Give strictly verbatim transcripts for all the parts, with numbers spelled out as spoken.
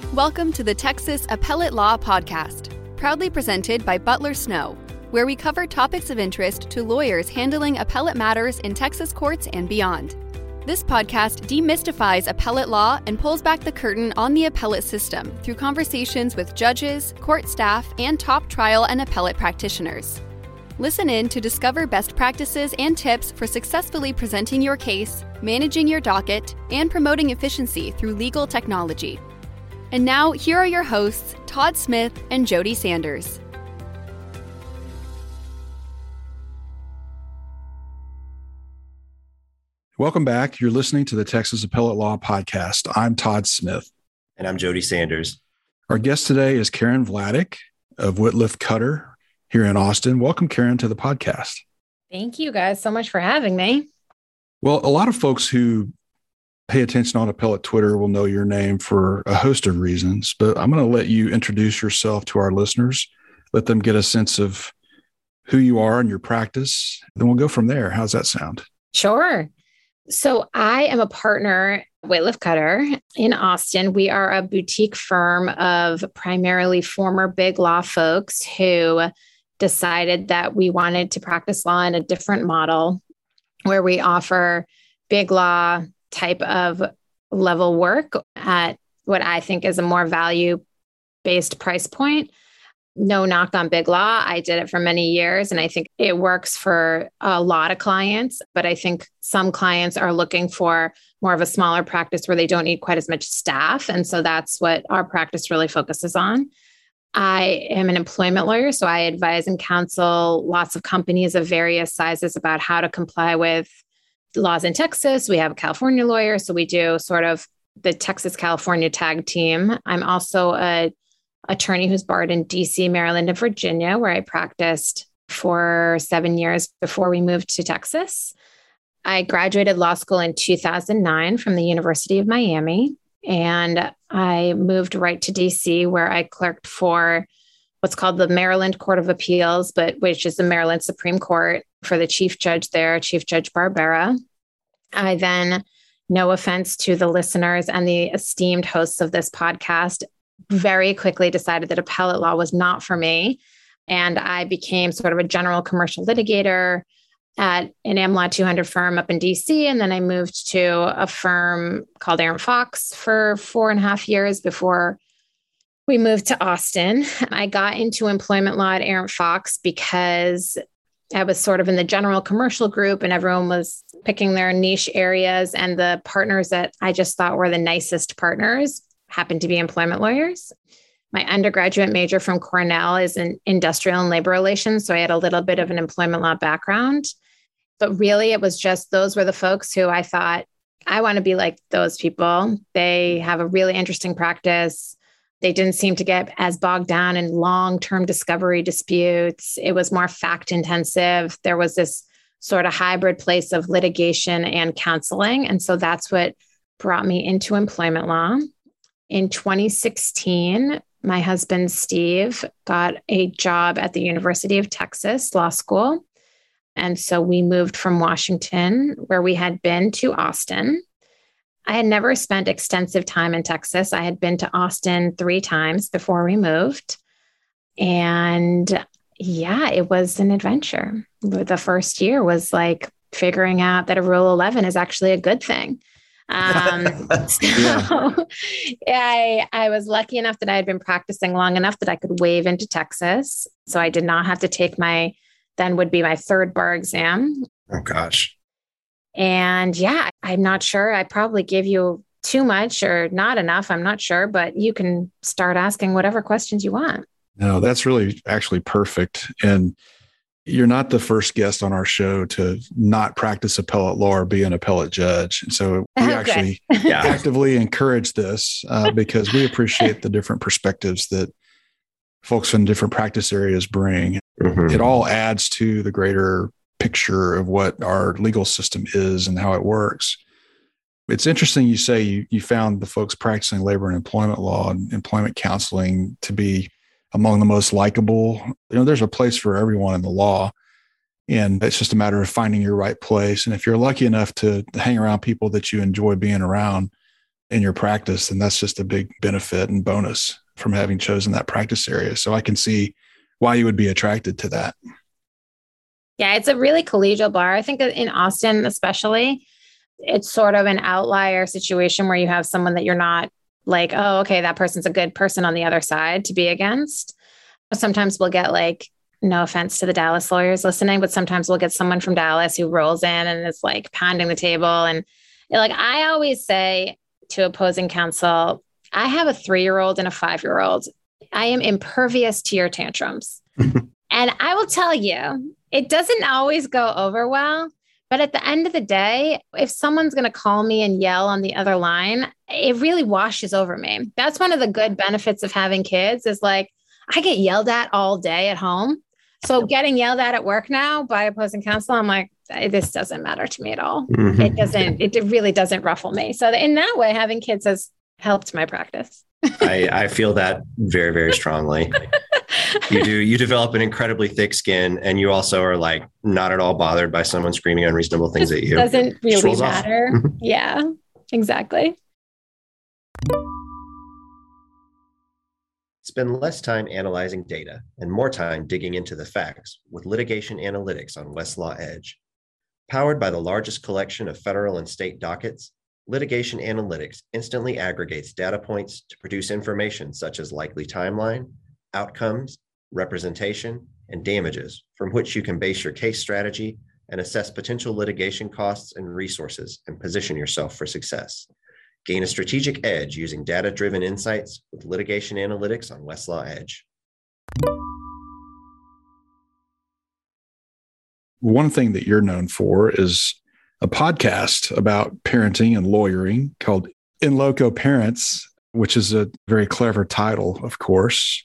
Welcome to the Texas Appellate Law Podcast, proudly presented by Butler Snow, where we cover topics of interest to lawyers handling appellate matters in Texas courts and beyond. This podcast demystifies appellate law and pulls back the curtain on the appellate system through conversations with judges, court staff, and top trial and appellate practitioners. Listen in to discover best practices and tips for successfully presenting your case, managing your docket, and promoting efficiency through legal technology. And now, here are your hosts, Todd Smith and Jody Sanders. Welcome back. You're listening to the Texas Appellate Law Podcast. I'm Todd Smith. And I'm Jody Sanders. Our guest today is Karen Vladeck of Whitliff Cutter here in Austin. Welcome, Karen, to the podcast. Thank you guys so much for having me. Well, a lot of folks who pay attention on appellate Twitter will know your name for a host of reasons, but I'm going to let you introduce yourself to our listeners, let them get a sense of who you are and your practice. Then we'll go from there. How's that sound? Sure. So I am a partner at Whitliff Cutter in Austin. We are a boutique firm of primarily former big law folks who decided that we wanted to practice law in a different model where we offer big law type of level work at what I think is a more value-based price point. No knock on big law. I did it for many years, and I think it works for a lot of clients. But I think some clients are looking for more of a smaller practice where they don't need quite as much staff. And so that's what our practice really focuses on. I am an employment lawyer, so I advise and counsel lots of companies of various sizes about how to comply with laws in Texas. We have a California lawyer, so we do sort of the Texas-California tag team. I'm also a attorney who's barred in D C, Maryland, and Virginia, where I practiced for seven years before we moved to Texas. I graduated law school in two thousand nine from the University of Miami, and I moved right to D C, where I clerked for what's called the Maryland Court of Appeals, but which is the Maryland Supreme Court, for the chief judge there, Chief Judge Barbera. I then, no offense to the listeners and the esteemed hosts of this podcast, very quickly decided that appellate law was not for me. And I became sort of a general commercial litigator at an AmLaw two hundred firm up in D C. And then I moved to a firm called Arent Fox for four and a half years before we moved to Austin. I got into employment law at Arent Fox because I was sort of in the general commercial group and everyone was picking their niche areas. And the partners that I just thought were the nicest partners happened to be employment lawyers. My undergraduate major from Cornell is in industrial and labor relations. So I had a little bit of an employment law background. But really, it was just those were the folks who I thought, I want to be like those people. They have a really interesting practice. They didn't seem to get as bogged down in long-term discovery disputes. It was more fact-intensive. There was this sort of hybrid place of litigation and counseling. And so that's what brought me into employment law. In twenty sixteen, my husband, Steve, got a job at the University of Texas Law School. And so we moved from Washington, where we had been, to Austin. I had never spent extensive time in Texas. I had been to Austin three times before we moved. And yeah, it was an adventure. The first year was like figuring out that a Rule eleven is actually a good thing. Um, so yeah. I, I was lucky enough that I had been practicing long enough that I could waive into Texas. So I did not have to take my, then would be my third bar exam. Oh, gosh. And yeah, I'm not sure. I probably gave you too much or not enough. I'm not sure, but you can start asking whatever questions you want. No, that's really actually perfect. And you're not the first guest on our show to not practice appellate law or be an appellate judge. And so we Oh, actually actively encourage this uh, because we appreciate the different perspectives that folks in different practice areas bring. Mm-hmm. It all adds to the greater picture of what our legal system is and how it works. It's interesting you say you, you found the folks practicing labor and employment law and employment counseling to be among the most likable. You know, there's a place for everyone in the law, and it's just a matter of finding your right place. And if you're lucky enough to hang around people that you enjoy being around, in your practice, and that's just a big benefit and bonus from having chosen that practice area. So I can see why you would be attracted to that. Yeah, it's a really collegial bar. I think in Austin, especially, it's sort of an outlier situation where you have someone that you're not like, oh, okay, that person's a good person on the other side to be against. Sometimes we'll get like, no offense to the Dallas lawyers listening, but sometimes we'll get someone from Dallas who rolls in and is like pounding the table. And like, I always say to opposing counsel, I have a three-year-old and a five-year-old. I am impervious to your tantrums. And I will tell you, it doesn't always go over well. But at the end of the day, if someone's going to call me and yell on the other line, it really washes over me. That's one of the good benefits of having kids is like, I get yelled at all day at home. So getting yelled at at work now by opposing counsel, I'm like, this doesn't matter to me at all. Mm-hmm. It doesn't, it really doesn't ruffle me. So in that way, having kids has helped my practice. I, I feel that very, very strongly. You do, you develop an incredibly thick skin, and you also are like not at all bothered by someone screaming unreasonable things Just at you. Doesn't really matter. Yeah, exactly. Spend less time analyzing data and more time digging into the facts with litigation analytics on Westlaw Edge. Powered by the largest collection of federal and state dockets, litigation analytics instantly aggregates data points to produce information such as likely timeline, outcomes, representation, and damages from which you can base your case strategy and assess potential litigation costs and resources and position yourself for success. Gain a strategic edge using data-driven insights with litigation analytics on Westlaw Edge. One thing that you're known for is a podcast about parenting and lawyering called In Loco Parents, which is a very clever title, of course.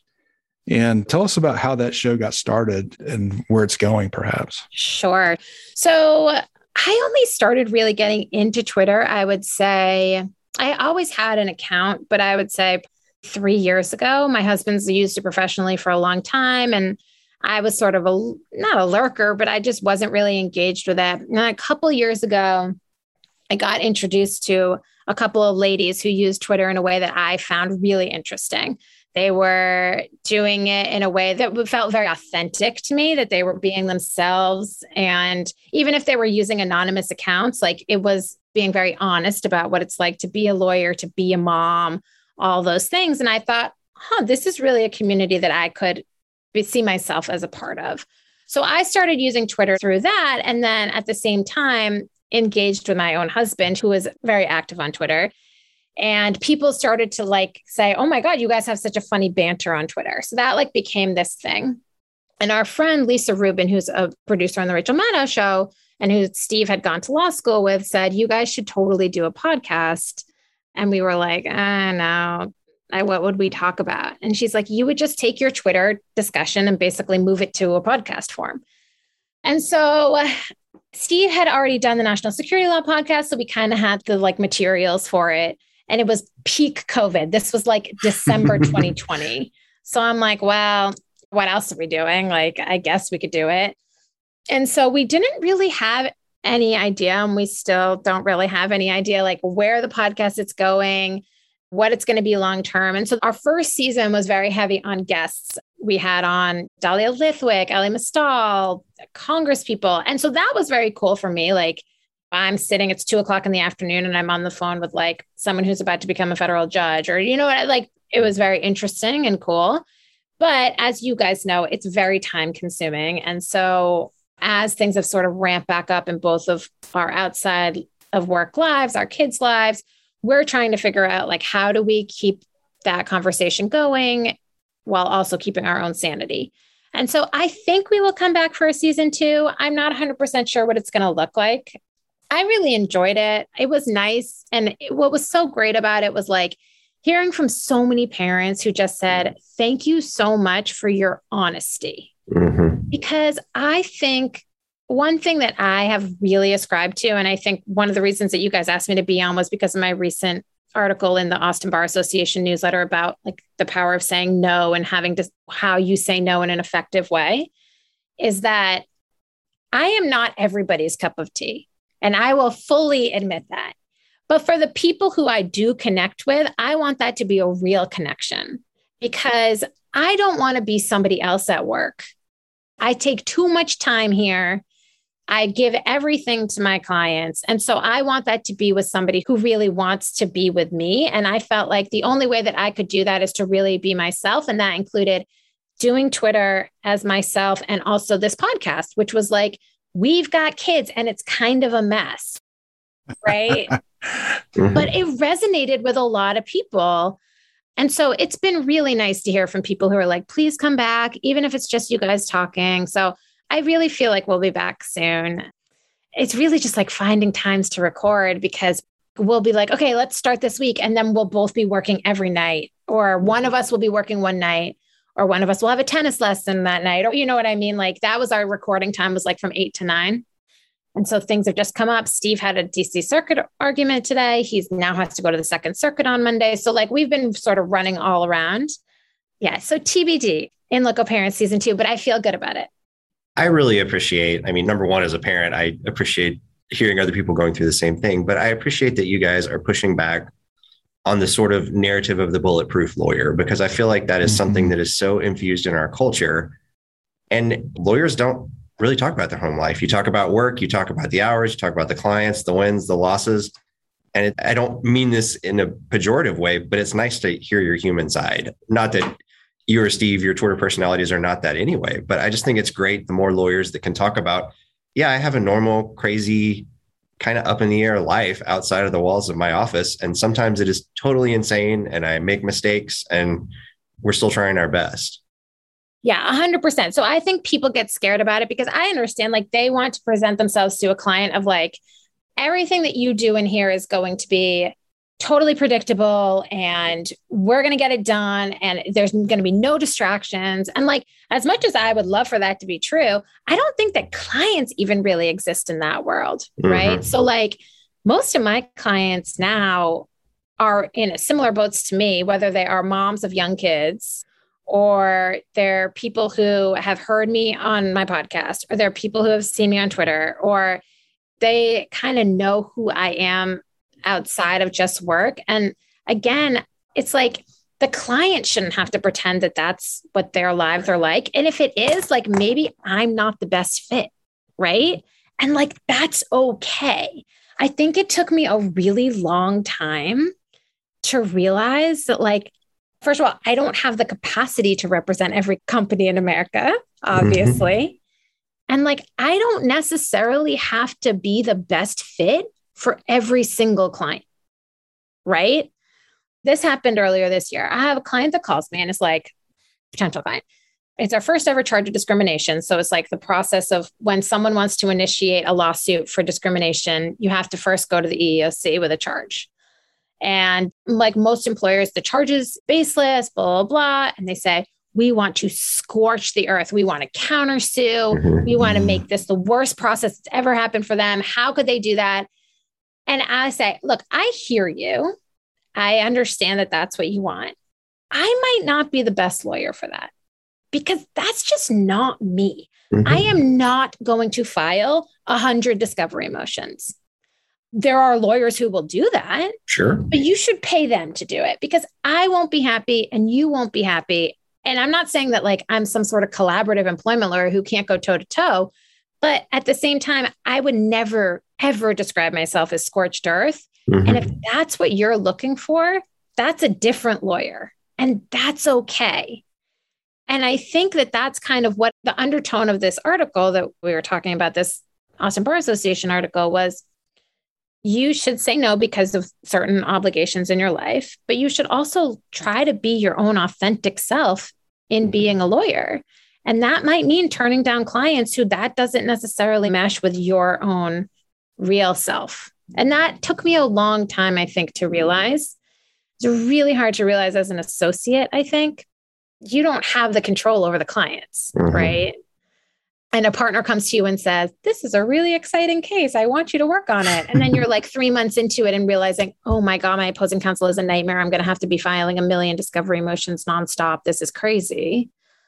And tell us about how that show got started and where it's going, perhaps. Sure. So I only started really getting into Twitter, I would say. I always had an account, but I would say three years ago. My husband's used it professionally for a long time. And I was sort of a, not a lurker, but I just wasn't really engaged with it. And a couple of years ago, I got introduced to a couple of ladies who used Twitter in a way that I found really interesting. They were doing it in a way that felt very authentic to me, that they were being themselves. And even if they were using anonymous accounts, like it was being very honest about what it's like to be a lawyer, to be a mom, all those things. And I thought, huh, this is really a community that I could be, see myself as a part of. So I started using Twitter through that. And then at the same time, engaged with my own husband, who is very active on Twitter. And people started to like say, oh my God, you guys have such a funny banter on Twitter. So that like became this thing. And our friend, Lisa Rubin, who's a producer on the Rachel Maddow show, and who Steve had gone to law school with, said, you guys should totally do a podcast. And we were like, ah, no, I, what would we talk about? And she's like, you would just take your Twitter discussion and basically move it to a podcast form. And so uh, Steve had already done the National Security Law podcast. So we kind of had the like materials for it. And it was peak COVID. This was like December twenty twenty. So I'm like, well, what else are we doing? Like, I guess we could do it. And so we didn't really have any idea, and we still don't really have any idea, like where the podcast is going, what it's going to be long-term. And so our first season was very heavy on guests. We had on Dahlia Lithwick, Ellie Mistal, Congress people. And so that was very cool for me. Like I'm sitting, it's two o'clock in the afternoon and I'm on the phone with like someone who's about to become a federal judge, or, you know what, like it was very interesting and cool. But as you guys know, it's very time consuming. And so as things have sort of ramped back up in both of our outside of work lives, our kids' lives, we're trying to figure out like, how do we keep that conversation going while also keeping our own sanity? And so I think we will come back for a season two. I'm not one hundred percent sure what it's going to look like. I really enjoyed it. It was nice. And it, what was so great about it was like hearing from so many parents who just said, thank you so much for your honesty. Mm-hmm. Because I think one thing that I have really ascribed to, and I think one of the reasons that you guys asked me to be on was because of my recent article in the Austin Bar Association newsletter about like the power of saying no and having to, how you say no in an effective way, is that I am not everybody's cup of tea. And I will fully admit that. But for the people who I do connect with, I want that to be a real connection because I don't want to be somebody else at work. I take too much time here. I give everything to my clients. And so I want that to be with somebody who really wants to be with me. And I felt like the only way that I could do that is to really be myself. And that included doing Twitter as myself and also this podcast, which was like, we've got kids and it's kind of a mess, right? Mm-hmm. But it resonated with a lot of people. And so it's been really nice to hear from people who are like, please come back, even if it's just you guys talking. So I really feel like we'll be back soon. It's really just like finding times to record because we'll be like, okay, let's start this week. And then we'll both be working every night, or one of us will be working one night, or one of us will have a tennis lesson that night. Or you know what I mean? Like that was our recording time, was like from eight to nine. And so things have just come up. Steve had a D C Circuit argument today. He's now has to go to the Second Circuit on Monday. So like we've been sort of running all around. Yeah. So T B D in Local Parents season two, but I feel good about it. I really appreciate, I mean, number one, as a parent, I appreciate hearing other people going through the same thing, but I appreciate that you guys are pushing back on the sort of narrative of the bulletproof lawyer, because I feel like that is mm-hmm. something that is so infused in our culture. And lawyers don't really talk about their home life. You talk about work, you talk about the hours, you talk about the clients, the wins, the losses. And it, I don't mean this in a pejorative way, but it's nice to hear your human side. Not that you or Steve, your Twitter personalities are not that anyway, but I just think it's great. The more lawyers that can talk about, yeah, I have a normal, crazy, kind of up in the air life outside of the walls of my office. And sometimes it is totally insane and I make mistakes and we're still trying our best. Yeah, one hundred percent. So I think people get scared about it because I understand like they want to present themselves to a client of like, everything that you do in here is going to be totally predictable and we're going to get it done and there's going to be no distractions. And like, as much as I would love for that to be true, I don't think that clients even really exist in that world, mm-hmm. right? So like most of my clients now are in similar boats to me, whether they are moms of young kids or they're people who have heard me on my podcast, or they're people who have seen me on Twitter, or they kind of know who I am outside of just work. And again, it's like the client shouldn't have to pretend that that's what their lives are like. And if it is, like, maybe I'm not the best fit, right? And like, that's okay. I think it took me a really long time to realize that, like, first of all, I don't have the capacity to represent every company in America, obviously. Mm-hmm. And like, I don't necessarily have to be the best fit for every single client, right? This happened earlier this year. I have a client that calls me and is like, potential client. It's our first ever charge of discrimination. So it's like the process of when someone wants to initiate a lawsuit for discrimination, you have to first go to the E E O C with a charge. And like most employers, the charge is baseless, blah, blah, blah. And they say, we want to scorch the earth. We want to countersue. Mm-hmm. We want to make this the worst process that's ever happened for them. How could they do that? And I say, look, I hear you. I understand that that's what you want. I might not be the best lawyer for that because that's just not me. Mm-hmm. I am not going to file a hundred discovery motions. There are lawyers who will do that. Sure. But you should pay them to do it because I won't be happy and you won't be happy. And I'm not saying that like I'm some sort of collaborative employment lawyer who can't go toe to toe. But at the same time, I would never, ever describe myself as scorched earth. Mm-hmm. And if that's what you're looking for, that's a different lawyer. And that's okay. And I think that that's kind of what the undertone of this article that we were talking about, this Austin Bar Association article, was. You should say no because of certain obligations in your life, but you should also try to be your own authentic self in being a lawyer. And that might mean turning down clients who that doesn't necessarily mesh with your own real self. And that took me a long time, I think, to realize. It's really hard to realize as an associate, I think. You don't have the control over the clients, mm-hmm. right? And a partner comes to you and says, this is a really exciting case. I want you to work on it. And then you're like three months into it and realizing, oh my God, my opposing counsel is a nightmare. I'm going to have to be filing a million discovery motions nonstop. This is crazy.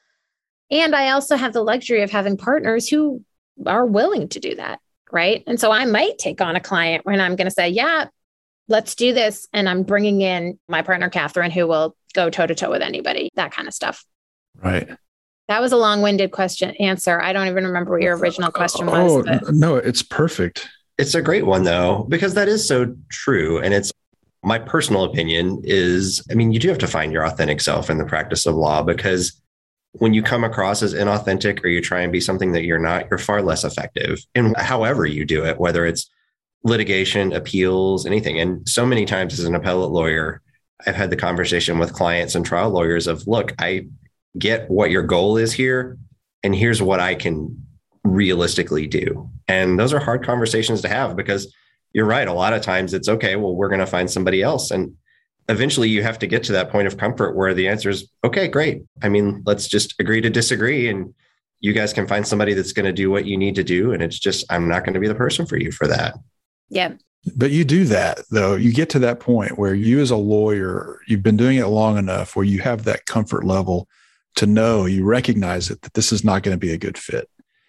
And I also have the luxury of having partners who are willing to do that, right? And so I might take on a client when I'm going to say, yeah, let's do this. And I'm bringing in my partner, Catherine, who will go toe to toe with anybody, that kind of stuff. Right. That was a long-winded question answer. I don't even remember what your original question was. Oh, but... no, it's perfect. It's a great one, though, because that is so true. And it's my personal opinion is, I mean, you do have to find your authentic self in the practice of law, because when you come across as inauthentic or you try and be something that you're not, you're far less effective in however you do it, whether it's litigation, appeals, anything. And so many times as an appellate lawyer, I've had the conversation with clients and trial lawyers of, look, I get what your goal is here, and here's what I can realistically do. And those are hard conversations to have, because you're right. A lot of times it's okay, well, we're going to find somebody else. And eventually you have to get to that point of comfort where the answer is, okay, great. I mean, let's just agree to disagree, and you guys can find somebody that's going to do what you need to do. And it's just, I'm not going to be the person for you for that. Yeah. But you do that, though. You get to that point where you as a lawyer, you've been doing it long enough where you have that comfort level to know, you recognize it, that this is not going to be a good fit.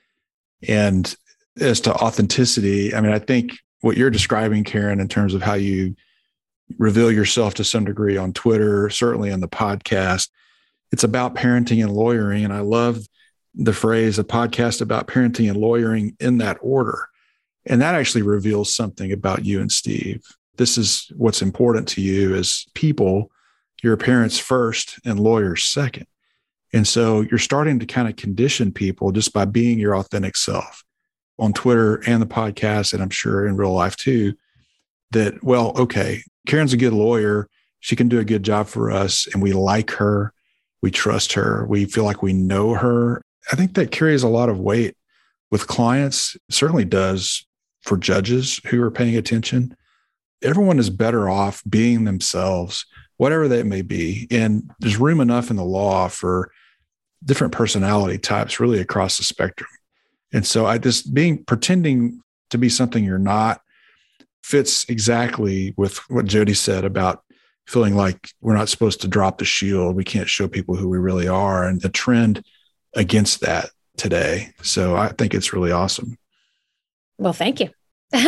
And as to authenticity, I mean, I think what you're describing, Karen, in terms of how you reveal yourself to some degree on Twitter, certainly on the podcast, it's about parenting and lawyering. And I love the phrase, a podcast about parenting and lawyering in that order. And that actually reveals something about you and Steve. This is what's important to you as people. You're parents first and lawyers second. And so you're starting to kind of condition people just by being your authentic self on Twitter and the podcast, and I'm sure in real life too, that, well, okay, Karen's a good lawyer. She can do a good job for us, and we like her. We trust her. We feel like we know her. I think that carries a lot of weight with clients. It certainly does for judges who are paying attention. Everyone is better off being themselves, whatever that may be. And there's room enough in the law for different personality types really across the spectrum. And so I just being pretending to be something you're not fits exactly with what Jody said about feeling like we're not supposed to drop the shield. We can't show people who we really are, and the trend against that today. So I think it's really awesome. Well, thank you.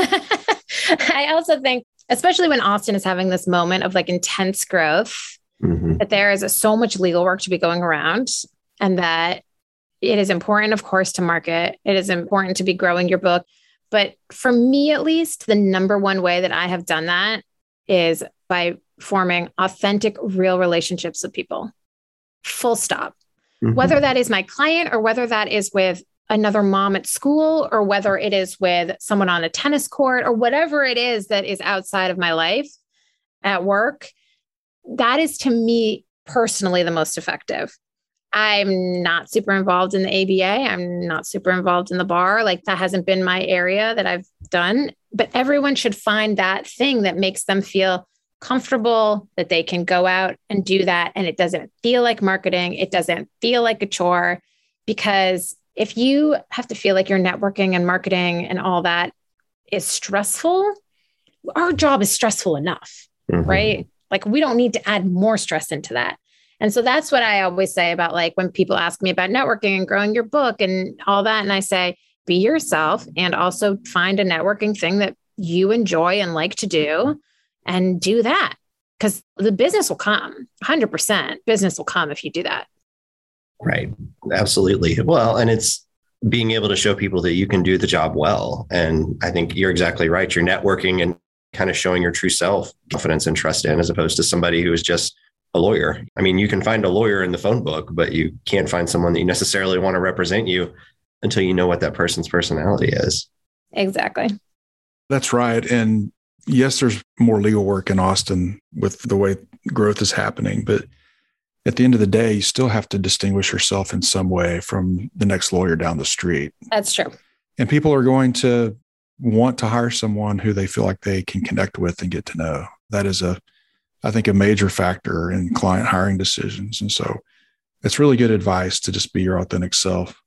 I also think, especially when Austin is having this moment of like intense growth, mm-hmm. that there is so much legal work to be going around, and that it is important, of course, to market. It is important to be growing your book. But for me, at least, the number one way that I have done that is by forming authentic, real relationships with people. Full stop. Mm-hmm. Whether that is my client or whether that is with another mom at school or whether it is with someone on a tennis court or whatever it is that is outside of my life at work, that is to me personally the most effective. I'm not super involved in the A B A. I'm not super involved in the bar. Like that hasn't been my area that I've done, but everyone should find that thing that makes them feel comfortable, that they can go out and do that. And it doesn't feel like marketing. It doesn't feel like a chore, because if you have to feel like you're networking and marketing and all that is stressful, our job is stressful enough, mm-hmm. right? Like we don't need to add more stress into that. And so that's what I always say about like when people ask me about networking and growing your book and all that. And I say, be yourself and also find a networking thing that you enjoy and like to do and do that, because the business will come. one hundred percent business will come if you do that. Right. Absolutely. Well, and it's being able to show people that you can do the job well. And I think you're exactly right. You're networking and kind of showing your true self, confidence and trust in, as opposed to somebody who is just a lawyer. I mean, you can find a lawyer in the phone book, but you can't find someone that you necessarily want to represent you until you know what that person's personality is. Exactly. That's right. And yes, there's more legal work in Austin with the way growth is happening, but at the end of the day, you still have to distinguish yourself in some way from the next lawyer down the street. That's true. And people are going to want to hire someone who they feel like they can connect with and get to know. That is a, I think, a major factor in client hiring decisions. And so it's really good advice to just be your authentic self.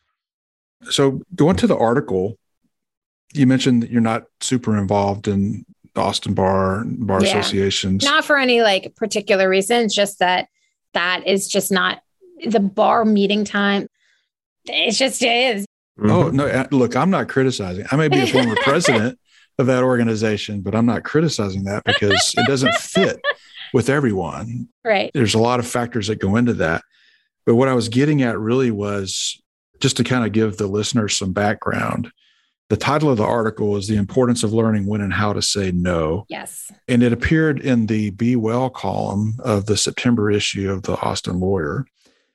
So going to the article, you mentioned that you're not super involved in Austin Bar, bar yeah. associations. Not for any like particular reason, just that that is just not the bar meeting time. It just is. Oh, no, look, I'm not criticizing. I may be a former president, of that organization, but I'm not criticizing that because it doesn't fit with everyone. Right. There's a lot of factors that go into that. But what I was getting at really was just to kind of give the listeners some background. The title of the article is The Importance of Learning When and How to Say No. Yes. And it appeared in the Be Well column of the September issue of the Austin Lawyer.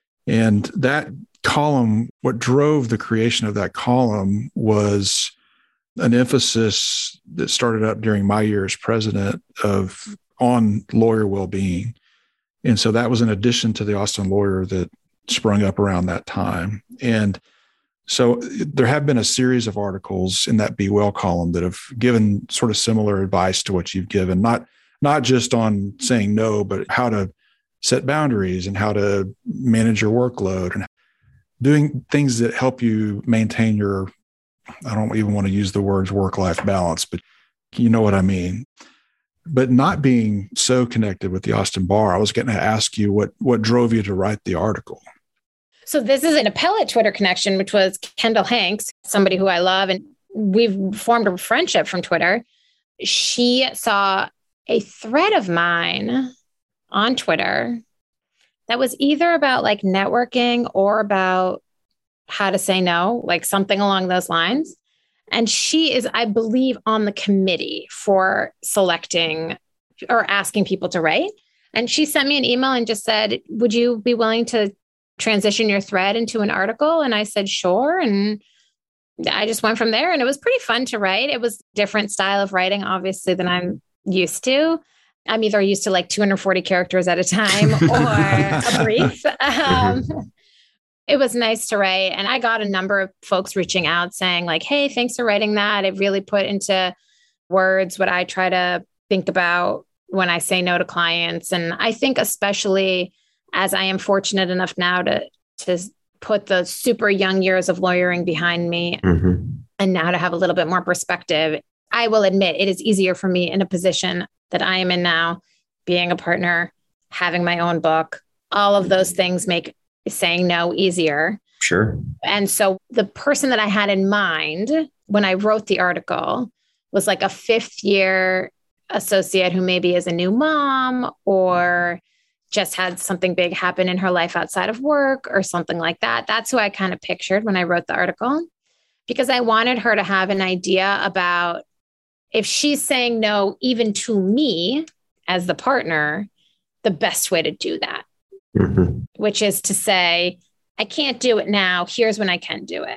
And that column, what drove the creation of that column was an emphasis that started up during my year as president of on lawyer well-being. And so that was in addition to the Austin Lawyer that sprung up around that time. And so there have been a series of articles in that Be Well column that have given sort of similar advice to what you've given, not, not just on saying no, but how to set boundaries and how to manage your workload and doing things that help you maintain your, I don't even want to use the words work-life balance, but you know what I mean. But not being so connected with the Austin Bar, I was going to ask you what, what drove you to write the article. So this is an appellate Twitter connection, which was Kendall Hanks, somebody who I love, and we've formed a friendship from Twitter. She saw a thread of mine on Twitter that was either about like networking or about how to say no, like something along those lines. And she is, I believe, on the committee for selecting or asking people to write. And she sent me an email and just said, would you be willing to transition your thread into an article? And I said, sure. And I just went from there, and it was pretty fun to write. It was a different style of writing, obviously, than I'm used to. I'm either used to like two hundred forty characters at a time or a brief. Um, it was nice to write. And I got a number of folks reaching out saying like, hey, thanks for writing that. It really put into words what I try to think about when I say no to clients. And I think especially as I am fortunate enough now to, to put the super young years of lawyering behind me mm-hmm. and now to have a little bit more perspective, I will admit it is easier for me in a position that I am in now, being a partner, having my own book. All of those things make saying no easier. Sure. And so the person that I had in mind when I wrote the article was like a fifth year associate who maybe is a new mom or just had something big happen in her life outside of work or something like that. That's who I kind of pictured when I wrote the article, because I wanted her to have an idea about if she's saying no, even to me as the partner, the best way to do that, mm-hmm. which is to say, I can't do it now. Here's when I can do it.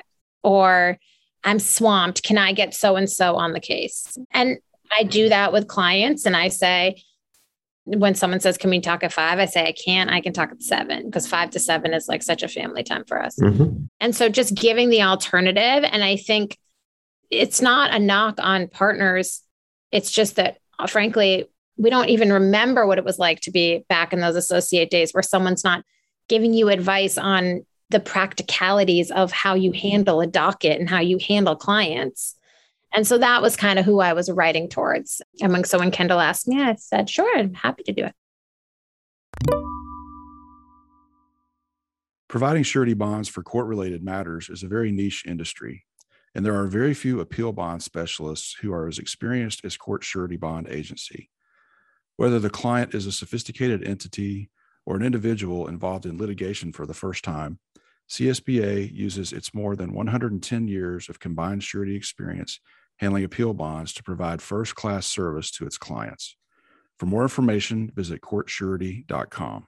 Or I'm swamped. Can I get so-and-so on the case? And I do that with clients. And I say, when someone says, can we talk at five? I say, I can't, I can talk at seven, because five to seven is like such a family time for us. Mm-hmm. And so just giving the alternative. And I think it's not a knock on partners. It's just that, frankly, we don't even remember what it was like to be back in those associate days where someone's not giving you advice on the practicalities of how you handle a docket and how you handle clients. And so that was kind of who I was writing towards. And so when Kendall asked me, I said, sure, I'm happy to do it. Providing surety bonds for court-related matters is a very niche industry, and there are very few appeal bond specialists who are as experienced as Court Surety Bond Agency. Whether the client is a sophisticated entity or an individual involved in litigation for the first time, C S B A uses its more than one hundred ten years of combined surety experience handling appeal bonds to provide first-class service to its clients. For more information, visit court surety dot com.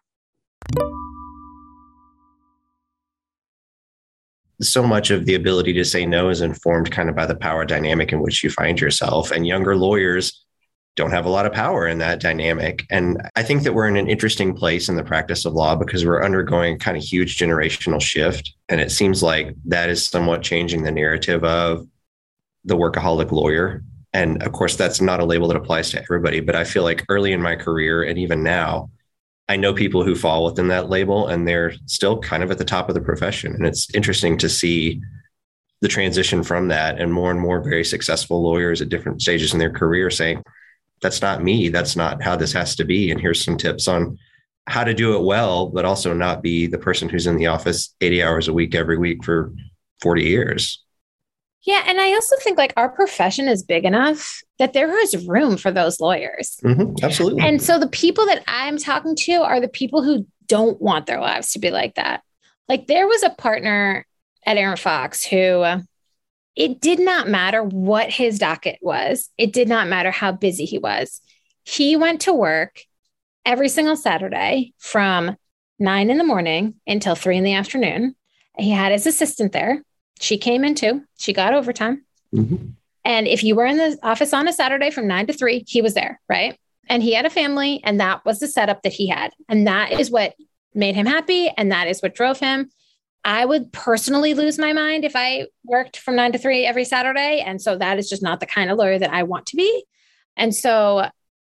So much of the ability to say no is informed kind of by the power dynamic in which you find yourself. And younger lawyers don't have a lot of power in that dynamic. And I think that we're in an interesting place in the practice of law because we're undergoing kind of huge generational shift. And it seems like that is somewhat changing the narrative of the workaholic lawyer. And of course, that's not a label that applies to everybody, but I feel like early in my career and even now, I know people who fall within that label and they're still kind of at the top of the profession. And it's interesting to see the transition from that and more and more very successful lawyers at different stages in their career saying, that's not me. That's not how this has to be. And here's some tips on how to do it well, but also not be the person who's in the office eighty hours a week every week for forty years. Yeah. And I also think like our profession is big enough that there is room for those lawyers. Mm-hmm, absolutely. And so the people that I'm talking to are the people who don't want their lives to be like that. Like there was a partner at Aaron Fox who uh, it did not matter what his docket was. It did not matter how busy he was. He went to work every single Saturday from nine in the morning until three in the afternoon. He had his assistant there. She came in too. She got overtime. Mm-hmm. And if you were in the office on a Saturday from nine to three, he was there, right? And he had a family, and that was the setup that he had. And that is what made him happy. And that is what drove him. I would personally lose my mind if I worked from nine to three every Saturday. And so that is just not the kind of lawyer that I want to be. And so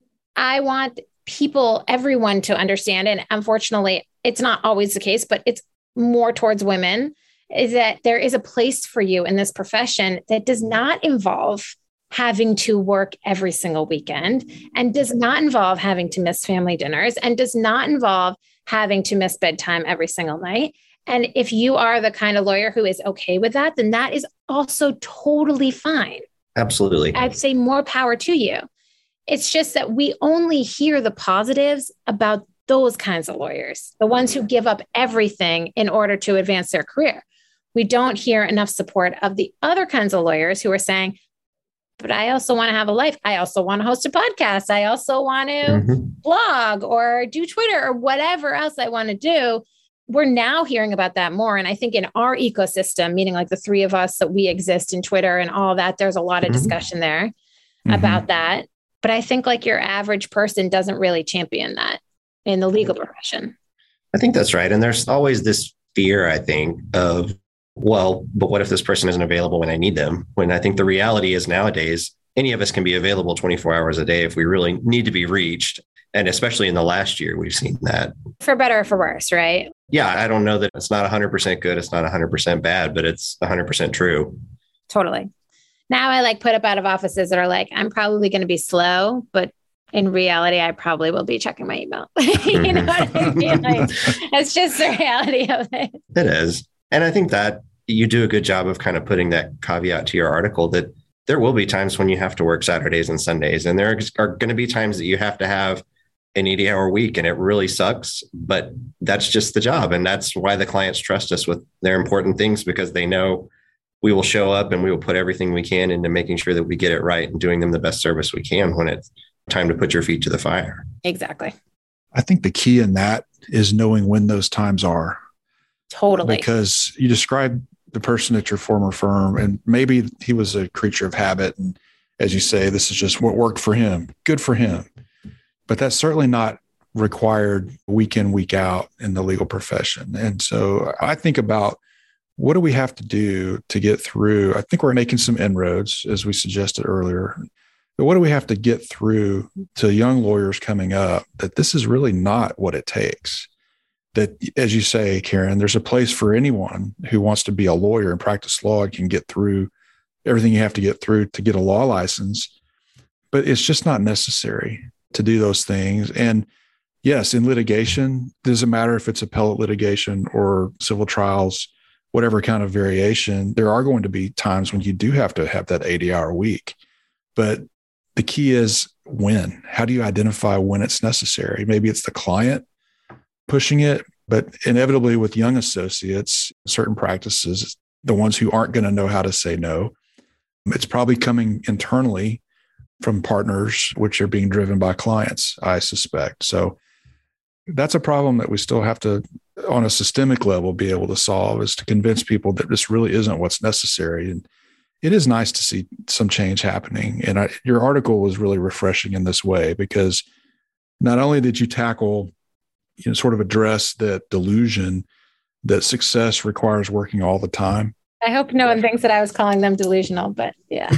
I want people, everyone to understand. And unfortunately, it's not always the case, but it's more towards women, is that there is a place for you in this profession that does not involve having to work every single weekend and does not involve having to miss family dinners and does not involve having to miss bedtime every single night. And if you are the kind of lawyer who is okay with that, then that is also totally fine. Absolutely. I'd say more power to you. It's just that we only hear the positives about those kinds of lawyers, the ones who give up everything in order to advance their career. We don't hear enough support of the other kinds of lawyers who are saying, but I also want to have a life. I also want to host a podcast. I also want to mm-hmm. blog or do Twitter or whatever else I want to do. We're now hearing about that more. And I think in our ecosystem, meaning like the three of us that we exist in Twitter and all that, there's a lot of mm-hmm. discussion there mm-hmm. about that. But I think like your average person doesn't really champion that in the legal profession. I think that's right. And there's always this fear, I think, of, well, but what if this person isn't available when I need them? When I think the reality is nowadays, any of us can be available twenty-four hours a day if we really need to be reached. And especially in the last year, we've seen that. For better or for worse, right? Yeah, I don't know that it's not one hundred percent good. It's not one hundred percent bad, but it's one hundred percent true. Totally. Now I like put up out of offices that are like, I'm probably going to be slow, but in reality, I probably will be checking my email. You know what I mean? Like, it's just the reality of it. It is. And I think that you do a good job of kind of putting that caveat to your article that there will be times when you have to work Saturdays and Sundays. And there are going to be times that you have to have an eighty hour week and it really sucks, but that's just the job. And that's why the clients trust us with their important things, because they know we will show up and we will put everything we can into making sure that we get it right and doing them the best service we can when it's time to put your feet to the fire. Exactly. I think the key in that is knowing when those times are. Totally. Because you described the person at your former firm, and maybe he was a creature of habit. And as you say, this is just what worked for him. Good for him. But that's certainly not required week in, week out in the legal profession. And so I think about, what do we have to do to get through? I think we're making some inroads, as we suggested earlier. But what do we have to get through to young lawyers coming up that this is really not what it takes? That, as you say, Karen, there's a place for anyone who wants to be a lawyer and practice law and can get through everything you have to get through to get a law license. But it's just not necessary to do those things. And yes, in litigation, it doesn't matter if it's appellate litigation or civil trials, whatever kind of variation, there are going to be times when you do have to have that eighty hour week. But the key is when. How do you identify when it's necessary? Maybe it's the client pushing it, but inevitably with young associates, certain practices, the ones who aren't going to know how to say no, it's probably coming internally from partners, which are being driven by clients, I suspect. So that's a problem that we still have to, on a systemic level, be able to solve, is to convince people that this really isn't what's necessary. And it is nice to see some change happening. And I, your article was really refreshing in this way, because not only did you tackle, you know, sort of address that delusion that success requires working all the time. I hope no one thinks that I was calling them delusional, but yeah.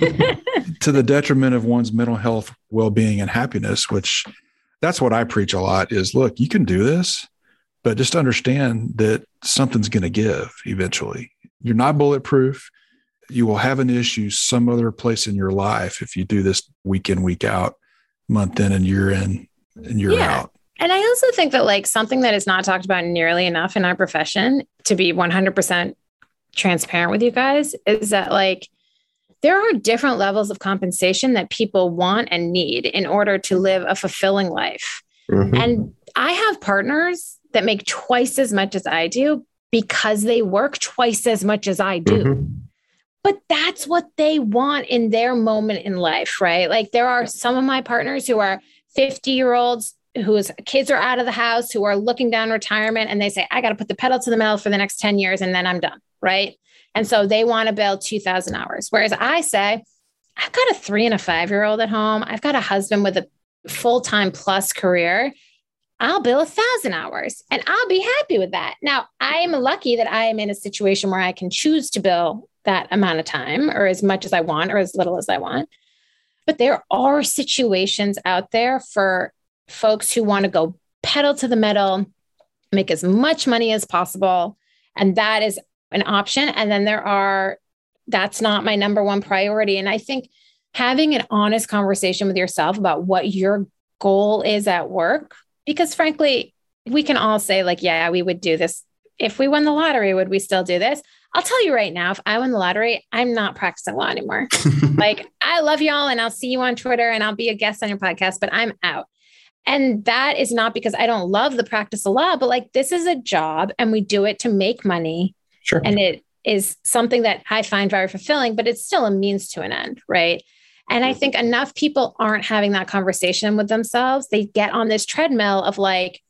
To the detriment of one's mental health, well-being, and happiness, which that's what I preach a lot is, look, you can do this, but just understand that something's going to give eventually. You're not bulletproof. You will have an issue some other place in your life if you do this week in, week out, month in and year in and year yeah. out. And I also think that like something that is not talked about nearly enough in our profession, to be one hundred percent transparent with you guys is that like, there are different levels of compensation that people want and need in order to live a fulfilling life. Mm-hmm. And I have partners that make twice as much as I do because they work twice as much as I do. Mm-hmm. But that's what they want in their moment in life, right? Like there are some of my partners who are fifty year olds whose kids are out of the house, who are looking down retirement, and they say, I got to put the pedal to the metal for the next ten years and then I'm done, right? And so they want to build two thousand hours. Whereas I say, I've got a three and a five-year-old at home. I've got a husband with a full-time plus career. I'll bill a thousand hours and I'll be happy with that. Now, I am lucky that I am in a situation where I can choose to bill that amount of time or as much as I want or as little as I want. But there are situations out there for folks who want to go pedal to the metal, make as much money as possible. And that is an option. And then there are, that's not my number one priority. And I think having an honest conversation with yourself about what your goal is at work, because frankly, we can all say like, yeah, we would do this. If we won the lottery, would we still do this? I'll tell you right now, if I won the lottery, I'm not practicing law anymore. Like, I love y'all and I'll see you on Twitter and I'll be a guest on your podcast, but I'm out. And that is not because I don't love the practice of law, but like, this is a job and we do it to make money. Sure. And it is something that I find very fulfilling, but it's still a means to an end, right? And I think enough people aren't having that conversation with themselves. They get on this treadmill of like,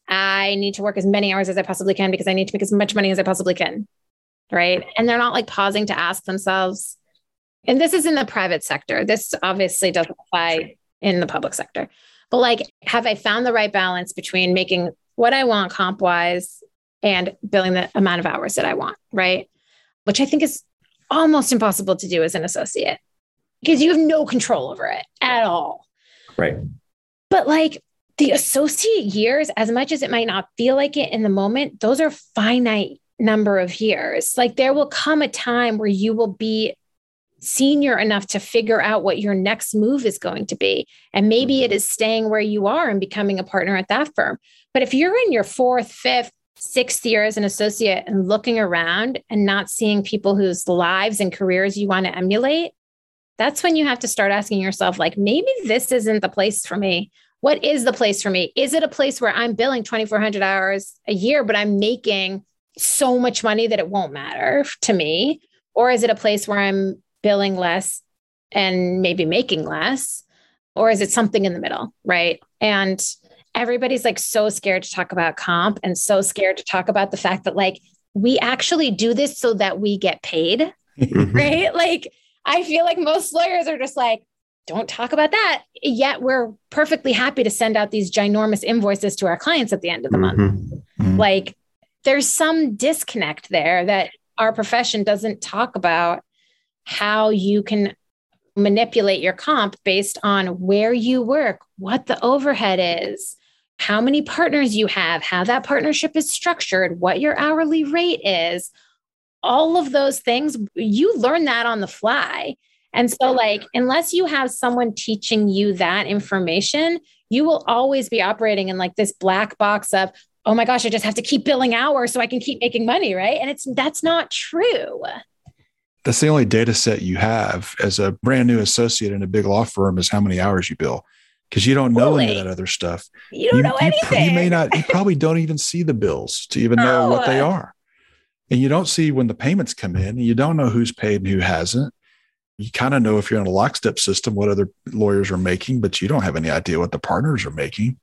I need to work as many hours as I possibly can because I need to make as much money as I possibly can, right? And they're not like pausing to ask themselves, and this is in the private sector. This obviously doesn't apply in the public sector, but like, have I found the right balance between making what I want comp-wise and billing the amount of hours that I want, right? Which I think is almost impossible to do as an associate because you have no control over it at all. Right. But like the associate years, as much as it might not feel like it in the moment, those are finite number of years. Like there will come a time where you will be senior enough to figure out what your next move is going to be. And maybe it is staying where you are and becoming a partner at that firm. But if you're in your fourth, fifth, sixth year as an associate and looking around and not seeing people whose lives and careers you want to emulate, that's when you have to start asking yourself, like, maybe this isn't the place for me. What is the place for me? Is it a place where I'm billing twenty-four hundred hours a year, but I'm making so much money that it won't matter to me? Or is it a place where I'm billing less and maybe making less? Or is it something in the middle, right? And everybody's like so scared to talk about comp and so scared to talk about the fact that like, we actually do this so that we get paid, right? Like, I feel like most lawyers are just like, don't talk about that. Yet we're perfectly happy to send out these ginormous invoices to our clients at the end of the month. Mm-hmm. Like, there's some disconnect there that our profession doesn't talk about how you can manipulate your comp based on where you work, what the overhead is, how many partners you have, how that partnership is structured, what your hourly rate is. All of those things, you learn that on the fly. And so like, unless you have someone teaching you that information, you will always be operating in like this black box of, oh my gosh, I just have to keep billing hours so I can keep making money, right? And it's that's not true. That's the only data set you have as a brand new associate in a big law firm is how many hours you bill, because you don't know Fully. any of that other stuff. You don't you, know you, anything. You may not, you probably don't even see the bills to even know No. what they are. And you don't see when the payments come in, and you don't know who's paid and who hasn't. You kind of know if you're in a lockstep system, what other lawyers are making, but you don't have any idea what the partners are making.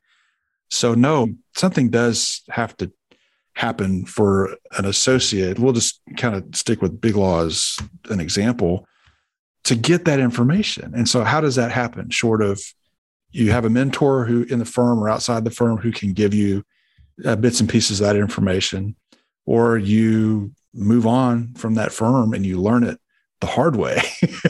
So no, something does have to happen for an associate. We'll just kind of stick with big law as an example to get that information. And so how does that happen? Short of you have a mentor who in the firm or outside the firm who can give you uh, bits and pieces of that information, or you move on from that firm and you learn it the hard way.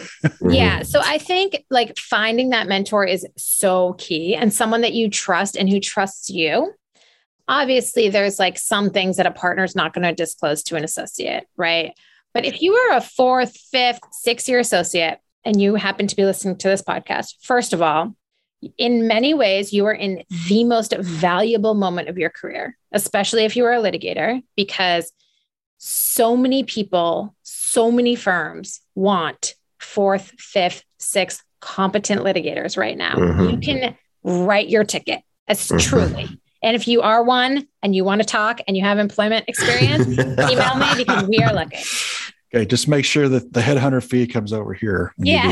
Yeah. So I think like finding that mentor is so key, and someone that you trust and who trusts you. Obviously, there's like some things that a partner is not going to disclose to an associate, right? But if you are a fourth, fifth, sixth year associate and you happen to be listening to this podcast, first of all, in many ways, you are in the most valuable moment of your career, especially if you are a litigator, because so many people, so many firms want fourth, fifth, sixth competent litigators right now. Mm-hmm. You can write your ticket as mm-hmm. truly. And if you are one and you want to talk and you have employment experience, email me because we are looking. Okay, just make sure that the headhunter fee comes over here. Yeah.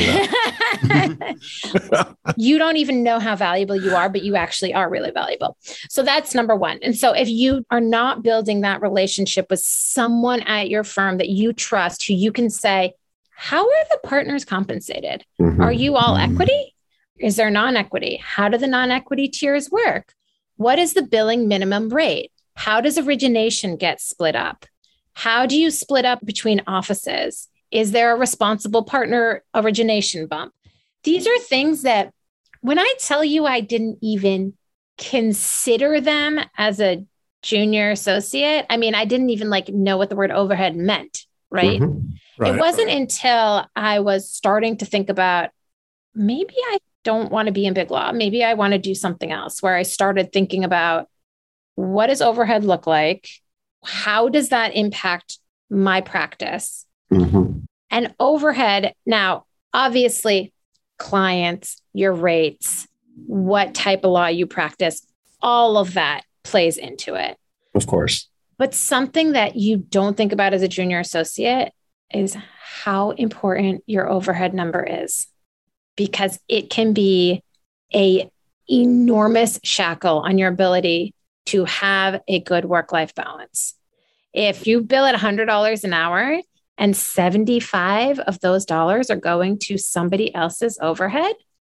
You, you don't even know how valuable you are, but you actually are really valuable. So that's number one. And so if you are not building that relationship with someone at your firm that you trust, who you can say, how are the partners compensated? Mm-hmm. Are you all mm-hmm. equity? Is there non-equity? How do the non-equity tiers work? What is the billing minimum rate? How does origination get split up? How do you split up between offices? Is there a responsible partner origination bump? These are things that when I tell you I didn't even consider them as a junior associate, I mean, I didn't even like know what the word overhead meant, right? Mm-hmm. Right. It wasn't until I was starting to think about maybe I don't want to be in big law. Maybe I want to do something else, where I started thinking about what does overhead look like? How does that impact my practice? Mm-hmm. And overhead, now, obviously, clients, your rates, what type of law you practice, all of that plays into it. Of course. But something that you don't think about as a junior associate is how important your overhead number is, because it can be a enormous shackle on your ability to have a good work-life balance. If you bill at one hundred dollars an hour and seventy-five of those dollars are going to somebody else's overhead,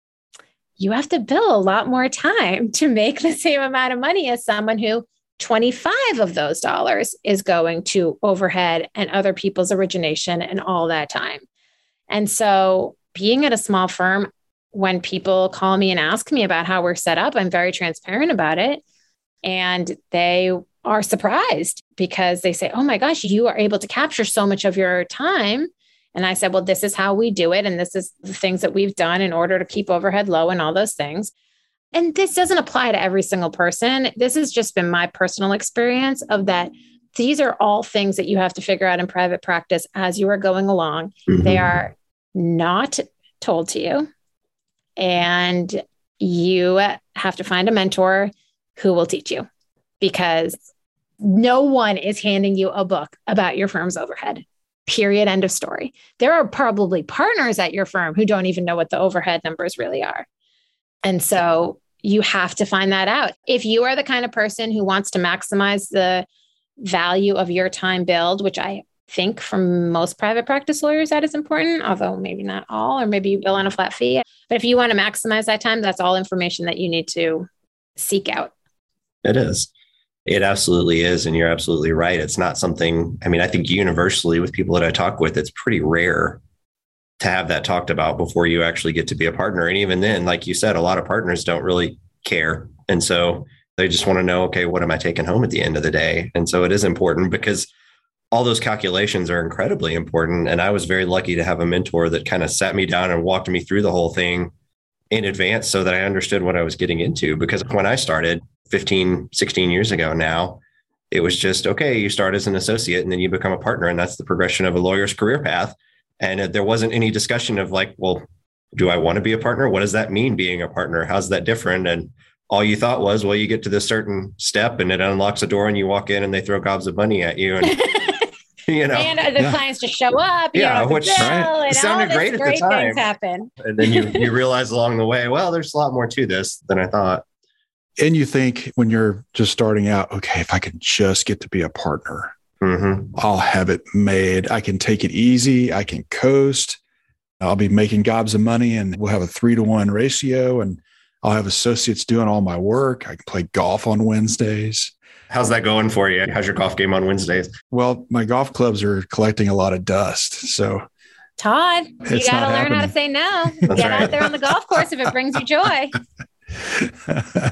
you have to bill a lot more time to make the same amount of money as someone who twenty-five of those dollars is going to overhead and other people's origination and all that time. And so being at a small firm, when people call me and ask me about how we're set up, I'm very transparent about it. And they are surprised because they say, oh my gosh, you are able to capture so much of your time. And I said, well, this is how we do it. And this is the things that we've done in order to keep overhead low and all those things. And this doesn't apply to every single person. This has just been my personal experience of that. These are all things that you have to figure out in private practice as you are going along. Mm-hmm. They are not told to you. And you have to find a mentor who will teach you, because no one is handing you a book about your firm's overhead. Period. End of story. There are probably partners at your firm who don't even know what the overhead numbers really are. And so you have to find that out. If you are the kind of person who wants to maximize the value of your time billed, which I think from most private practice lawyers that is important, although maybe not all, or maybe you bill on a flat fee. But if you want to maximize that time, that's all information that you need to seek out. It is. It absolutely is. And you're absolutely right. It's not something, I mean, I think universally with people that I talk with, it's pretty rare to have that talked about before you actually get to be a partner. And even then, like you said, a lot of partners don't really care. And so they just want to know, okay, what am I taking home at the end of the day? And so it is important because all those calculations are incredibly important. And I was very lucky to have a mentor that kind of sat me down and walked me through the whole thing in advance so that I understood what I was getting into. Because when I started fifteen, sixteen years ago now, it was just, okay, you start as an associate and then you become a partner. And that's the progression of a lawyer's career path. And there wasn't any discussion of like, well, do I want to be a partner? What does that mean being a partner? How's that different? And all you thought was, well, you get to this certain step and it unlocks a door and you walk in and they throw gobs of money at you. And, you know, and the yeah. clients just show up. Yeah, which right. it sounded great at great the time. Things happen. And then you, you realize along the way, well, there's a lot more to this than I thought. And you think when you're just starting out, okay, if I could just get to be a partner, mm-hmm. I'll have it made. I can take it easy. I can coast. I'll be making gobs of money and we'll have a three to one ratio and I'll have associates doing all my work. I can play golf on Wednesdays. How's that going for you? How's your golf game on Wednesdays? Well, my golf clubs are collecting a lot of dust. So Todd, you got to learn happening. how to say no. Get right. out there on the golf course if it brings you joy. well,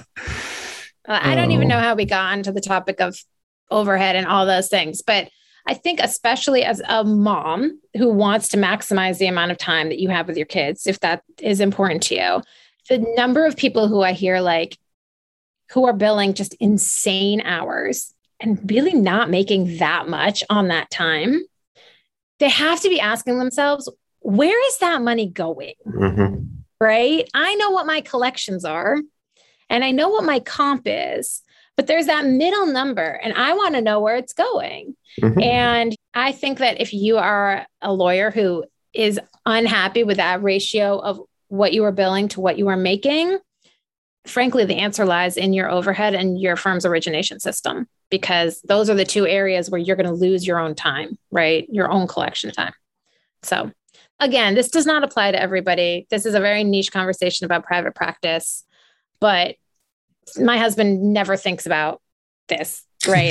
I don't even know how we got onto the topic of overhead and all those things, but I think especially as a mom who wants to maximize the amount of time that you have with your kids, if that is important to you, the number of people who I hear like who are billing just insane hours and really not making that much on that time, they have to be asking themselves, where is that money going? Mm-hmm. Right? I know what my collections are and I know what my comp is, but there's that middle number and I want to know where it's going. Mm-hmm. And I think that if you are a lawyer who is unhappy with that ratio of what you are billing to what you are making, frankly, the answer lies in your overhead and your firm's origination system, because those are the two areas where you're going to lose your own time, right? Your own collection time. So again, this does not apply to everybody. This is a very niche conversation about private practice, but my husband never thinks about this, right?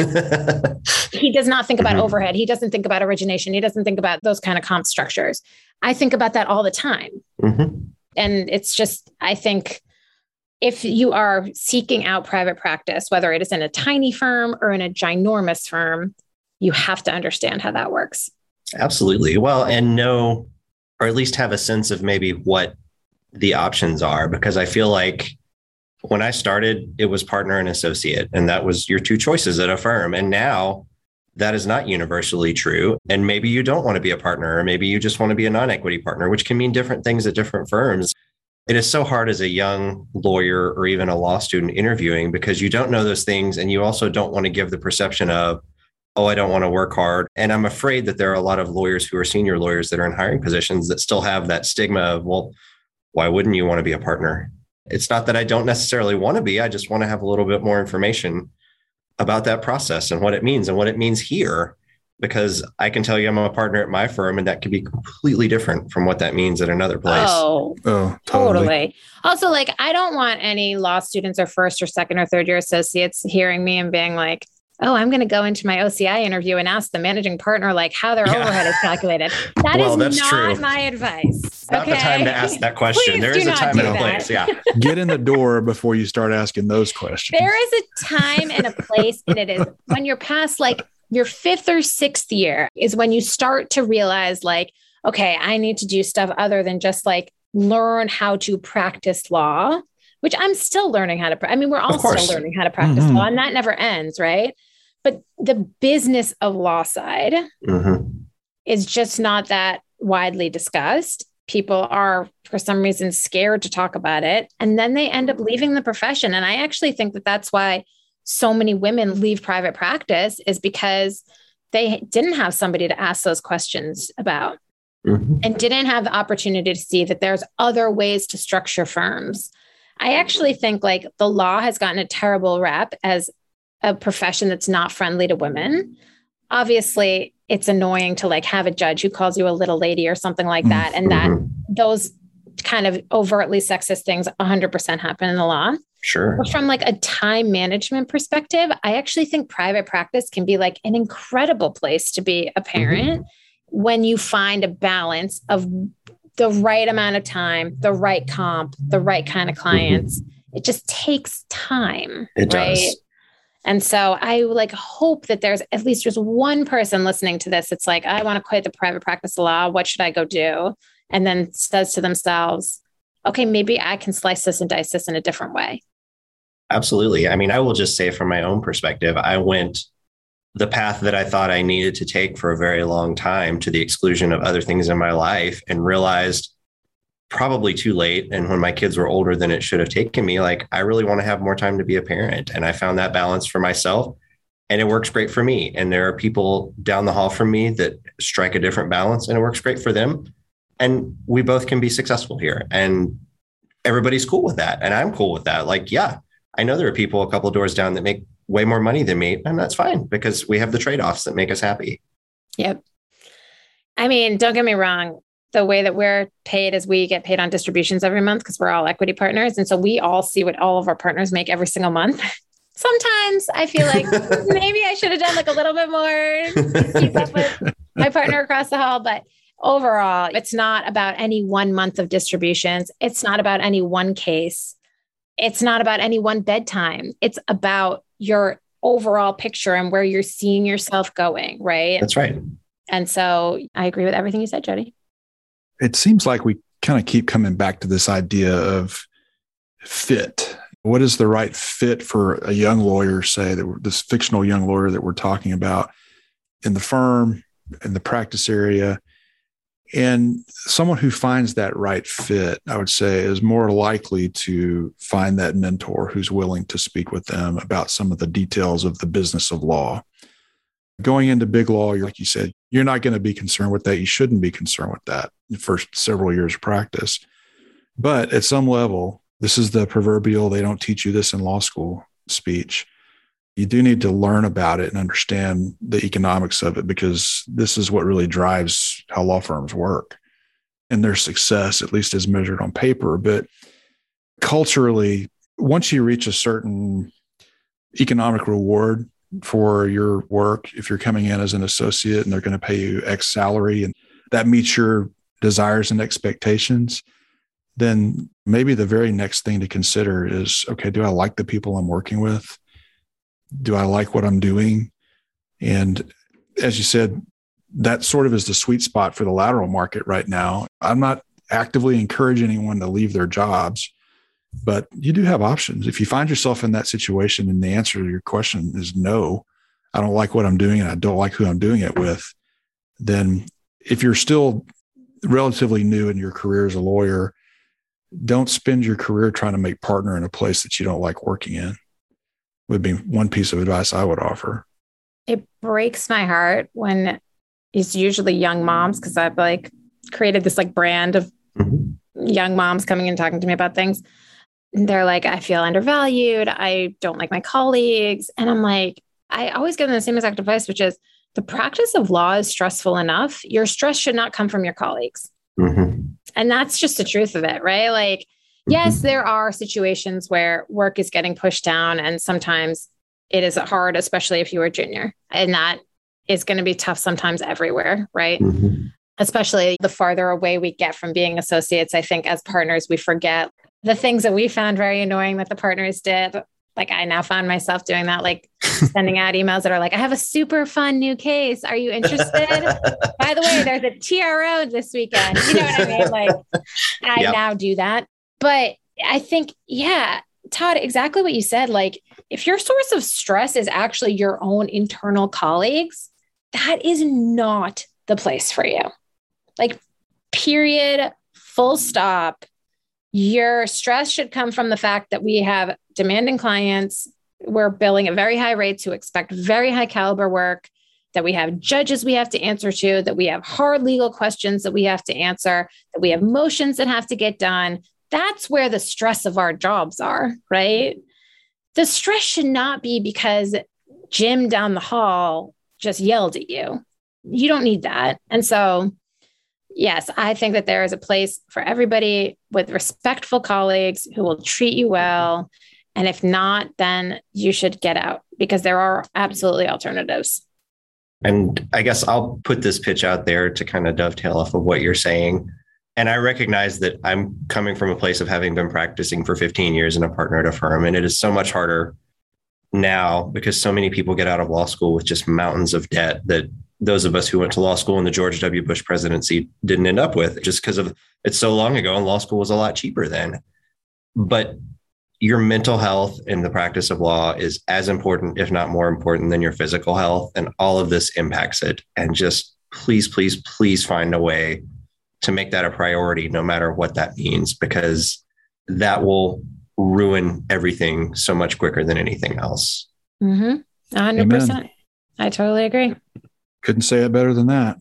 He does not think about mm-hmm. overhead. He doesn't think about origination. He doesn't think about those kind of comp structures. I think about that all the time. Mm-hmm. And it's just, I think if you are seeking out private practice, whether it is in a tiny firm or in a ginormous firm, you have to understand how that works. Absolutely. Well, and know, or at least have a sense of maybe what the options are, because I feel like when I started, it was partner and associate, and that was your two choices at a firm. And now that is not universally true. And maybe you don't want to be a partner, or maybe you just want to be a non-equity partner, which can mean different things at different firms. It is so hard as a young lawyer or even a law student interviewing, because you don't know those things. And you also don't want to give the perception of, oh, I don't want to work hard. And I'm afraid that there are a lot of lawyers who are senior lawyers that are in hiring positions that still have that stigma of, well, why wouldn't you want to be a partner? It's not that I don't necessarily want to be. I just want to have a little bit more information about that process and what it means and what it means here, because I can tell you I'm a partner at my firm and that could be completely different from what that means at another place. Oh, oh totally. totally. Also, like, I don't want any law students or first or second or third year associates hearing me and being like, oh, I'm going to go into my O C I interview and ask the managing partner, like, how their yeah. overhead is calculated. That well, is not true. My advice. Not okay? the time to ask that question. There is a time and a place. Yeah. Get in the door before you start asking those questions. There is a time and a place, and it is when you're past like your fifth or sixth year is when you start to realize, like, okay, I need to do stuff other than just like learn how to practice law, which I'm still learning how to, pra- I mean, we're all still learning how to practice mm-hmm. law, and that never ends, right? But the business of law side mm-hmm. is just not that widely discussed. People are, for some reason, scared to talk about it. And then they end up leaving the profession. And I actually think that that's why so many women leave private practice, is because they didn't have somebody to ask those questions about mm-hmm. and didn't have the opportunity to see that there's other ways to structure firms. I actually think like the law has gotten a terrible rep as a profession that's not friendly to women. Obviously, it's annoying to like have a judge who calls you a little lady or something like that. And that those kind of overtly sexist things one hundred percent happen in the law. Sure. But from like a time management perspective, I actually think private practice can be like an incredible place to be a parent mm-hmm. when you find a balance of the right amount of time, the right comp, the right kind of clients. Mm-hmm. It just takes time. It right? does. And so I like hope that there's at least just one person listening to this. It's like, I want to quit the private practice law. What should I go do? And then says to themselves, okay, maybe I can slice this and dice this in a different way. Absolutely. I mean, I will just say from my own perspective, I went the path that I thought I needed to take for a very long time to the exclusion of other things in my life, and realized probably too late. And when my kids were older than it should have taken me, like, I really want to have more time to be a parent. And I found that balance for myself, and it works great for me. And there are people down the hall from me that strike a different balance, and it works great for them. And we both can be successful here, and everybody's cool with that. And I'm cool with that. Like, yeah, I know there are people a couple of doors down that make way more money than me, and that's fine, because we have the trade-offs that make us happy. Yep. I mean, don't get me wrong. The way that we're paid is we get paid on distributions every month because we're all equity partners. And so we all see what all of our partners make every single month. Sometimes I feel like maybe I should have done like a little bit more to keep up with my partner across the hall. But overall, it's not about any one month of distributions. It's not about any one case. It's not about any one bedtime. It's about your overall picture and where you're seeing yourself going, right? That's right. And so I agree with everything you said, Jody. It seems like we kind of keep coming back to this idea of fit. What is the right fit for a young lawyer, say, that this fictional young lawyer that we're talking about in the firm, in the practice area? And someone who finds that right fit, I would say, is more likely to find that mentor who's willing to speak with them about some of the details of the business of law. Going into big law, like you said, you're not going to be concerned with that. You shouldn't be concerned with that in the first several years of practice. But at some level, this is the proverbial, they don't teach you this in law school speech. You do need to learn about it and understand the economics of it, because this is what really drives how law firms work and their success, at least as measured on paper. But culturally, once you reach a certain economic reward for your work, if you're coming in as an associate and they're going to pay you X salary and that meets your desires and expectations, then maybe the very next thing to consider is, okay, do I like the people I'm working with? Do I like what I'm doing? And as you said, that sort of is the sweet spot for the lateral market right now. I'm not actively encouraging anyone to leave their jobs, but you do have options. If you find yourself in that situation and the answer to your question is no, I don't like what I'm doing and I don't like who I'm doing it with, then if you're still relatively new in your career as a lawyer, don't spend your career trying to make partner in a place that you don't like working in, would be one piece of advice I would offer. It breaks my heart when it's usually young moms, because I've like created this like brand of mm-hmm. young moms coming and talking to me about things. And they're like, I feel undervalued. I don't like my colleagues. And I'm like, I always give them the same exact advice, which is the practice of law is stressful enough. Your stress should not come from your colleagues. Mm-hmm. And that's just the truth of it, right? Like, mm-hmm. yes, there are situations where work is getting pushed down, and sometimes it is hard, especially if you are junior. And that is going to be tough sometimes everywhere, right? Mm-hmm. Especially the farther away we get from being associates. I think as partners, we forget the things that we found very annoying that the partners did. Like I now found myself doing that, like sending out emails that are like, I have a super fun new case. Are you interested? By the way, there's a T R O this weekend. You know what I mean? Like I yep. now do that. But I think, yeah, Todd, exactly what you said. Like if your source of stress is actually your own internal colleagues, that is not the place for you. Like period, full stop. Your stress should come from the fact that we have demanding clients. We're billing at very high rates who expect very high caliber work, that we have judges we have to answer to, that we have hard legal questions that we have to answer, that we have motions that have to get done. That's where the stress of our jobs are, right? The stress should not be because Jim down the hall just yelled at you. You don't need that. And so yes, I think that there is a place for everybody with respectful colleagues who will treat you well. And if not, then you should get out, because there are absolutely alternatives. And I guess I'll put this pitch out there to kind of dovetail off of what you're saying. And I recognize that I'm coming from a place of having been practicing for fifteen years and a partner at a firm. And it is so much harder now because so many people get out of law school with just mountains of debt that those of us who went to law school in the George W. Bush presidency didn't end up with, just because of it's so long ago and law school was a lot cheaper then. But your mental health in the practice of law is as important, if not more important, than your physical health. And all of this impacts it. And just please, please, please find a way to make that a priority, no matter what that means, because that will ruin everything so much quicker than anything else. Mm-hmm. one hundred percent. Amen. I totally agree. Couldn't say it better than that.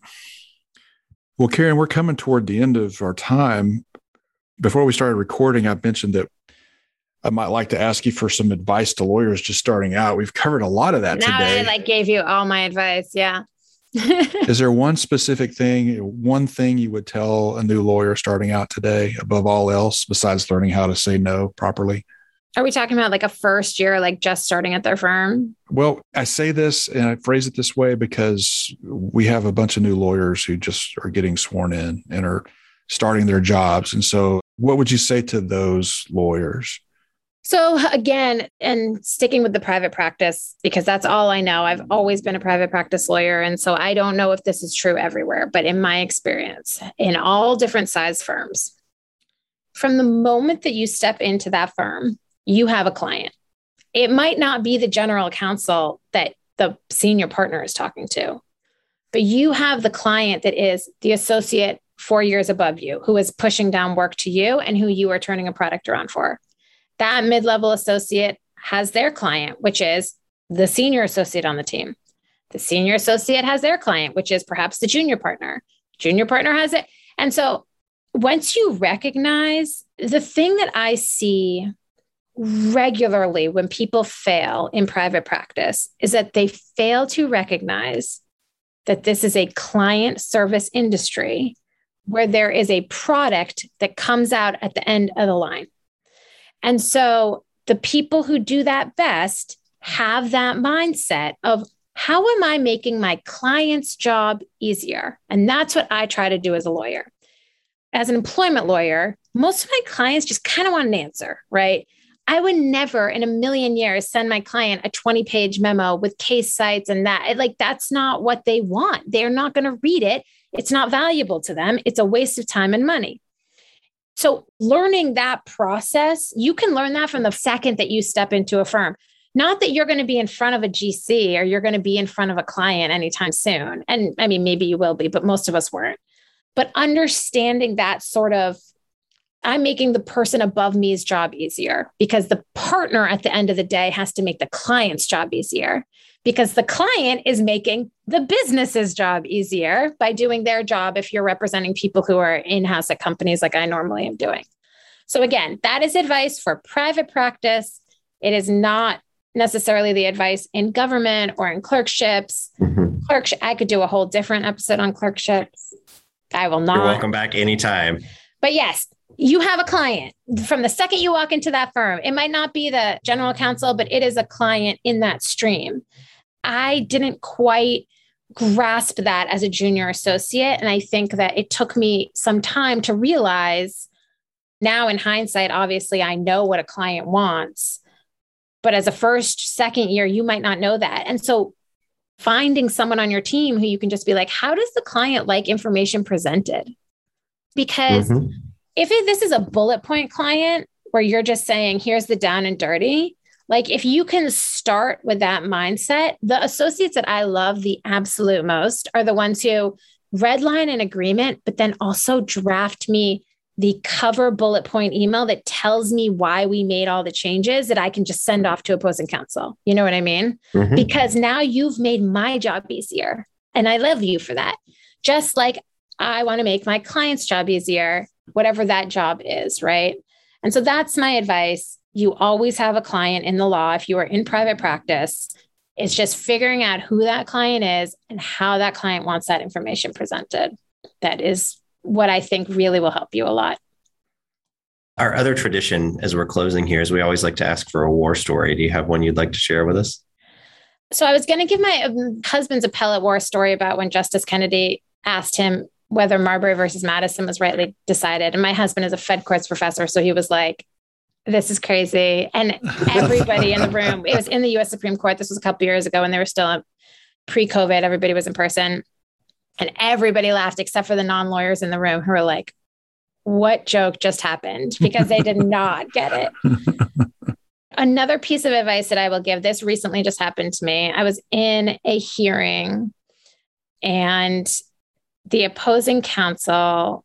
Well, Karen, we're coming toward the end of our time. Before we started recording, I mentioned that I might like to ask you for some advice to lawyers just starting out. We've covered a lot of that now today. I like gave you all my advice. Yeah. Is there one specific thing, one thing you would tell a new lawyer starting out today above all else, besides learning how to say no properly? Are we talking about like a first year, like just starting at their firm? Well, I say this and I phrase it this way because we have a bunch of new lawyers who just are getting sworn in and are starting their jobs. And so what would you say to those lawyers? So again, and sticking with the private practice, because that's all I know. I've always been a private practice lawyer. And so I don't know if this is true everywhere, but in my experience, in all different size firms, from the moment that you step into that firm, you have a client. It might not be the general counsel that the senior partner is talking to, but you have the client that is the associate four years above you, who is pushing down work to you and who you are turning a product around for. That mid-level associate has their client, which is the senior associate on the team. The senior associate has their client, which is perhaps the junior partner. Junior partner has it. And so once you recognize, the thing that I see regularly when people fail in private practice is that they fail to recognize that this is a client service industry where there is a product that comes out at the end of the line. And so the people who do that best have that mindset of, how am I making my client's job easier? And that's what I try to do as a lawyer. As an employment lawyer, most of my clients just kind of want an answer, right? I would never in a million years send my client a twenty page memo with case cites and that. Like, that's not what they want. They're not going to read it. It's not valuable to them. It's a waste of time and money. So learning that process, you can learn that from the second that you step into a firm. Not that you're going to be in front of a G C or you're going to be in front of a client anytime soon. And I mean, maybe you will be, but most of us weren't. But understanding that sort of, I'm making the person above me's job easier, because the partner at the end of the day has to make the client's job easier, because the client is making the business's job easier by doing their job if you're representing people who are in-house at companies like I normally am doing. So again, that is advice for private practice. It is not necessarily the advice in government or in clerkships. Mm-hmm. Clerkship, I could do a whole different episode on clerkships. I will not. You're welcome back anytime. But yes, you have a client from the second you walk into that firm. It might not be the general counsel, but it is a client in that stream. I didn't quite grasp that as a junior associate. And I think that it took me some time to realize, now in hindsight, obviously I know what a client wants, but as a first, second year, you might not know that. And so finding someone on your team who you can just be like, how does the client like information presented? Because mm-hmm. if it, this is a bullet point client where you're just saying, here's the down and dirty, like if you can start with that mindset, the associates that I love the absolute most are the ones who redline an agreement, but then also draft me the cover bullet point email that tells me why we made all the changes that I can just send off to opposing counsel. You know what I mean? Mm-hmm. Because now you've made my job easier. And I love you for that. Just like I want to make my client's job easier, whatever that job is, right? And so that's my advice. You always have a client in the law. If you are in private practice, it's just figuring out who that client is and how that client wants that information presented. That is what I think really will help you a lot. Our other tradition as we're closing here is we always like to ask for a war story. Do you have one you'd like to share with us? So I was going to give my husband's appellate war story about when Justice Kennedy asked him whether Marbury versus Madison was rightly decided. And my husband is a Fed courts professor. So he was like, this is crazy. And everybody in the room, it was in the U S Supreme Court. This was a couple years ago and they were still pre-COVID. Everybody was in person. And everybody laughed except for the non-lawyers in the room who were like, what joke just happened? Because they did not get it. Another piece of advice that I will give, this recently just happened to me. I was in a hearing and the opposing counsel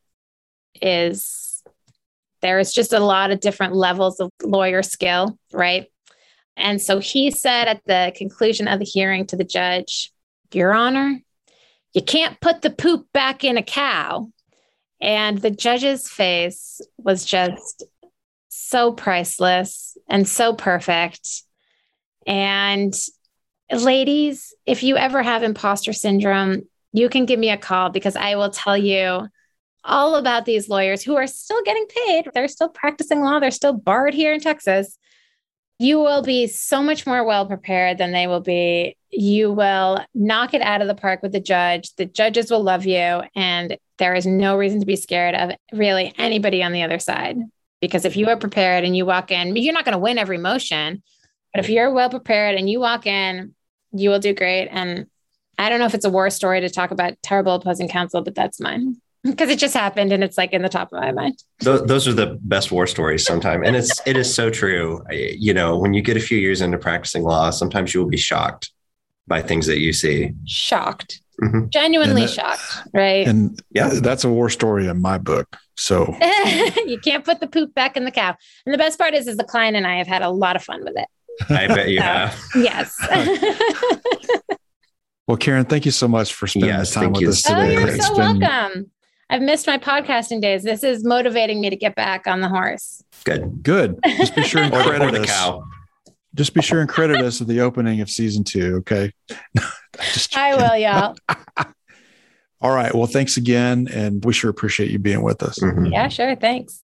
is, there is just a lot of different levels of lawyer skill, right? And so he said at the conclusion of the hearing to the judge, Your Honor, you can't put the poop back in a cow. And the judge's face was just so priceless and so perfect. And ladies, if you ever have imposter syndrome, you can give me a call because I will tell you all about these lawyers who are still getting paid. They're still practicing law. They're still barred here in Texas. You will be so much more well prepared than they will be. You will knock it out of the park with the judge. The judges will love you. And there is no reason to be scared of really anybody on the other side. Because if you are prepared and you walk in, you're not going to win every motion. But if you're well prepared and you walk in, you will do great. And I don't know if it's a war story to talk about terrible opposing counsel, but that's mine. Because it just happened and it's like in the top of my mind. Those, those are the best war stories sometimes. And it's, it is so true. You know, when you get a few years into practicing law, sometimes you will be shocked by things that you see. Shocked. Mm-hmm. Genuinely that, shocked, right? And yeah, that's a war story in my book. So you can't put the poop back in the cow. And the best part is, is the client and I have had a lot of fun with it. I bet you so, have. Yes. Well, Karen, thank you so much for spending yes, the time with you. us today. Oh, you're It's so been, welcome. I've missed my podcasting days. This is motivating me to get back on the horse. Good. Good. Just be sure and or, credit or the us. cow. Just be sure and credit us at the opening of season two. Okay. Just I will, y'all. All right. Well, thanks again. And we sure appreciate you being with us. Mm-hmm. Yeah, sure. Thanks.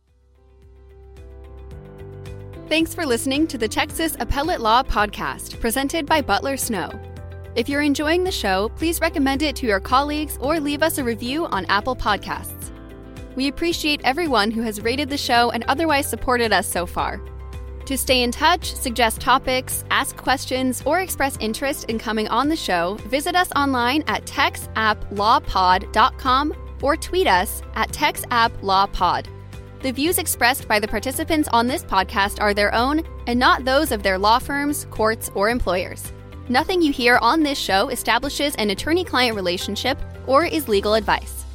Thanks for listening to the Texas Appellate Law Podcast, presented by Butler Snow. If you're enjoying the show, please recommend it to your colleagues or leave us a review on Apple Podcasts. We appreciate everyone who has rated the show and otherwise supported us so far. To stay in touch, suggest topics, ask questions, or express interest in coming on the show, visit us online at tex app law pod dot com or tweet us at tex app law pod. The views expressed by the participants on this podcast are their own and not those of their law firms, courts, or employers. Nothing you hear on this show establishes an attorney-client relationship or is legal advice.